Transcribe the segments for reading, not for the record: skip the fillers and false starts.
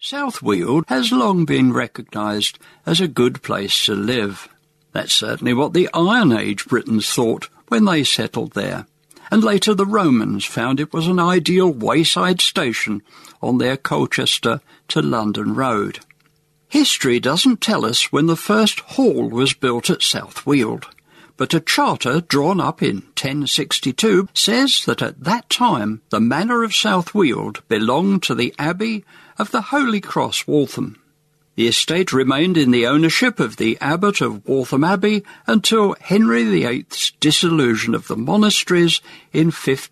South Weald has long been recognised as a good place to live. That's certainly what the Iron Age Britons thought when they settled there, and later the Romans found it was an ideal wayside station on their Colchester to London road. History doesn't tell us when the first hall was built at South Weald, but a charter drawn up in 1062 says that at that time the manor of South Weald belonged to the Abbey of the Holy Cross, Waltham. The estate remained in the ownership of the abbot of Waltham Abbey until Henry VIII's dissolution of the monasteries in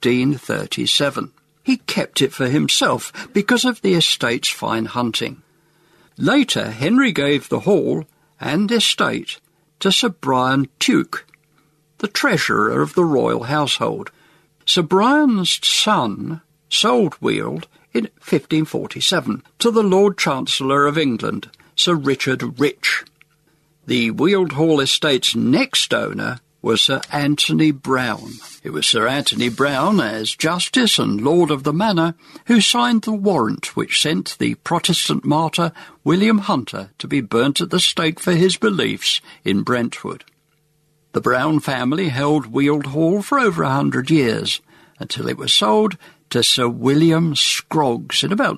1537. He kept it for himself because of the estate's fine hunting. Later, Henry gave the hall and estate to Sir Brian Tuke, the treasurer of the royal household. Sir Brian's son sold Weald in 1547 to the Lord Chancellor of England, Sir Richard Rich. The Weald Hall estate's next owner was Sir Anthony Browne. It was Sir Anthony Browne, as Justice and Lord of the Manor, who signed the warrant which sent the Protestant martyr William Hunter to be burnt at the stake for his beliefs in Brentwood. The Browne family held Weald Hall for over 100 years, until it was sold to Sir William Scroggs in about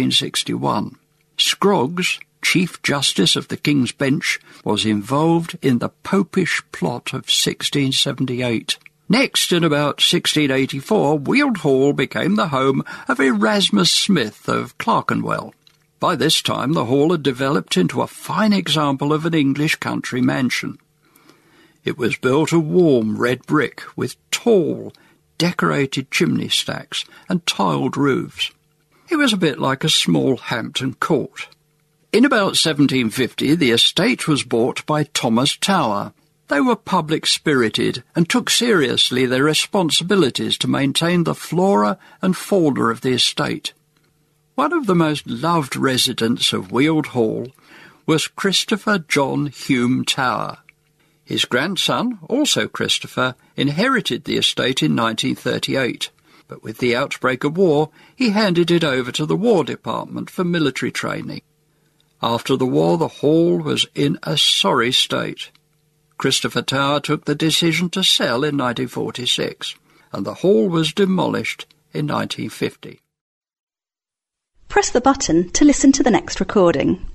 1661. Scroggs, Chief Justice of the King's Bench, was involved in the Popish plot of 1678. Next, in about 1684, Weald Hall became the home of Erasmus Smith of Clerkenwell. By this time, the hall had developed into a fine example of an English country mansion. It was built of warm red brick with tall, decorated chimney stacks and tiled roofs. It was a bit like a small Hampton Court. In about 1750, the estate was bought by Thomas Tower. They were public-spirited and took seriously their responsibilities to maintain the flora and fauna of the estate. One of the most loved residents of Weald Hall was Christopher John Hume Tower. His grandson, also Christopher, inherited the estate in 1938, but with the outbreak of war, he handed it over to the War Department for military training. After the war, the hall was in a sorry state. Christopher Tower took the decision to sell in 1946, and the hall was demolished in 1950. Press the button to listen to the next recording.